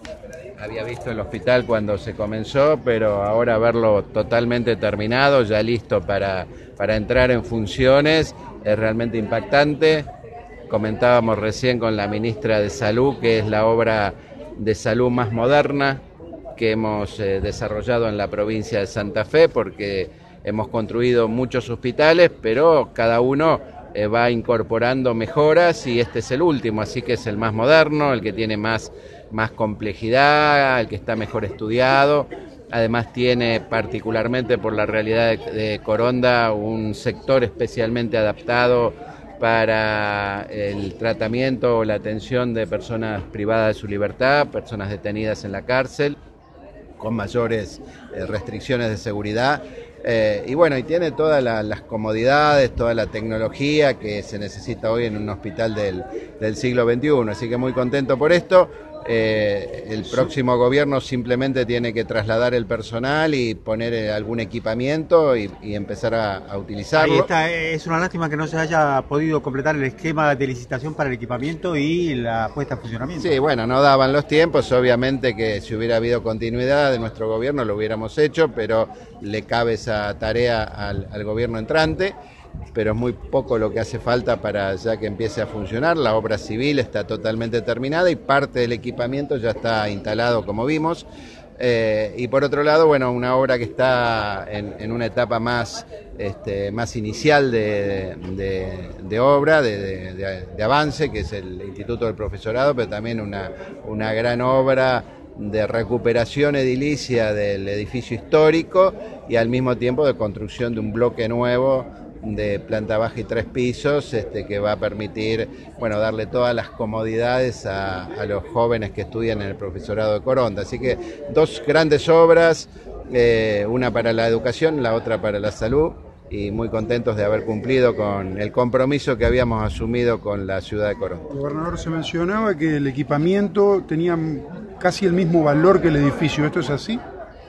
Había visto el hospital cuando se comenzó, pero ahora verlo totalmente terminado, ya listo para entrar en funciones, es realmente impactante. Comentábamos recién con la ministra de Salud que es la obra de salud más moderna que hemos desarrollado en la provincia de Santa Fe, porque hemos construido muchos hospitales, pero cada uno va incorporando mejoras y este es el último, así que es el más moderno, el que tiene más complejidad, el que está mejor estudiado. Además tiene, particularmente por la realidad de Coronda, un sector especialmente adaptado para el tratamiento o la atención de personas privadas de su libertad, personas detenidas en la cárcel, con mayores restricciones de seguridad. Y bueno, y tiene todas las comodidades, toda la tecnología que se necesita hoy en un hospital del siglo XXI. Así que muy contento por esto. El próximo gobierno simplemente tiene que trasladar el personal y poner algún equipamiento y empezar a utilizarlo. Ahí está, es una lástima que no se haya podido completar el esquema de licitación para el equipamiento y la puesta en funcionamiento. Sí, bueno, no daban los tiempos, obviamente que si hubiera habido continuidad de nuestro gobierno lo hubiéramos hecho, pero le cabe esa tarea al gobierno entrante. Pero es muy poco lo que hace falta para ya que empiece a funcionar. La obra civil está totalmente terminada y parte del equipamiento ya está instalado, como vimos. Y por otro lado, bueno, una obra que está en una etapa más inicial de obra, de avance, que es el Instituto del Profesorado, pero también una gran obra de recuperación edilicia del edificio histórico y al mismo tiempo de construcción de un bloque nuevo de planta baja y 3 pisos, que va a permitir, bueno, darle todas las comodidades a los jóvenes que estudian en el profesorado de Coronda. Así que 2 grandes obras, una para la educación, la otra para la salud, y muy contentos de haber cumplido con el compromiso que habíamos asumido con la ciudad de Coronda. Gobernador, se mencionaba que el equipamiento tenía casi el mismo valor que el edificio, ¿esto es así?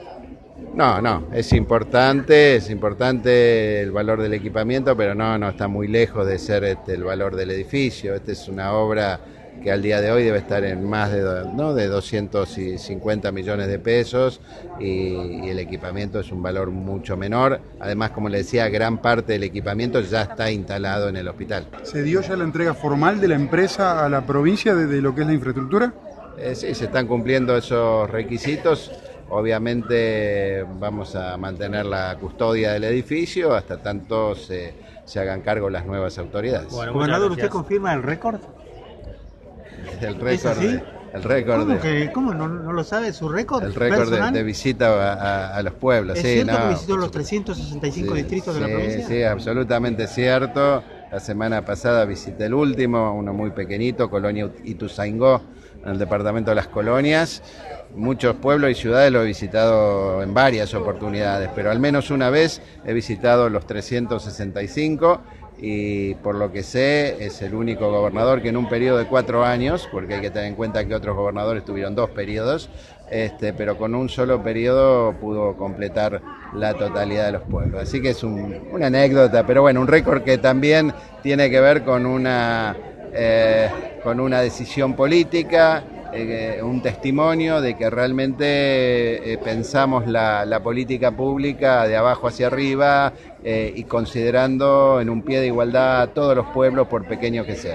No, es importante el valor del equipamiento, pero no está muy lejos de ser el valor del edificio. Esta es una obra que al día de hoy debe estar en más de 250 millones de pesos y el equipamiento es un valor mucho menor. Además, como le decía, gran parte del equipamiento ya está instalado en el hospital. ¿Se dio ya la entrega formal de la empresa a la provincia de lo que es la infraestructura? Sí, se están cumpliendo esos requisitos. Obviamente vamos a mantener la custodia del edificio hasta tanto se hagan cargo las nuevas autoridades. Bueno, gobernador, ¿usted confirma el récord? El récord. ¿Es así? El récord. ¿Cómo no lo sabe su récord? El récord de visita a los pueblos. ¿Es cierto que visitó los 365 distritos de la provincia? Sí, absolutamente cierto. La semana pasada visité el último, uno muy pequeñito, Colonia Ituzaingó, en el departamento de Las Colonias. Muchos pueblos y ciudades lo he visitado en varias oportunidades, pero al menos una vez he visitado los 365 y por lo que sé es el único gobernador que en un periodo de 4 años, porque hay que tener en cuenta que otros gobernadores tuvieron 2 periodos, pero con un solo periodo pudo completar la totalidad de los pueblos. Así que es una anécdota, pero bueno, un récord que también tiene que ver con una decisión política, un testimonio de que realmente pensamos la política pública de abajo hacia arriba y considerando en un pie de igualdad a todos los pueblos, por pequeños que sean.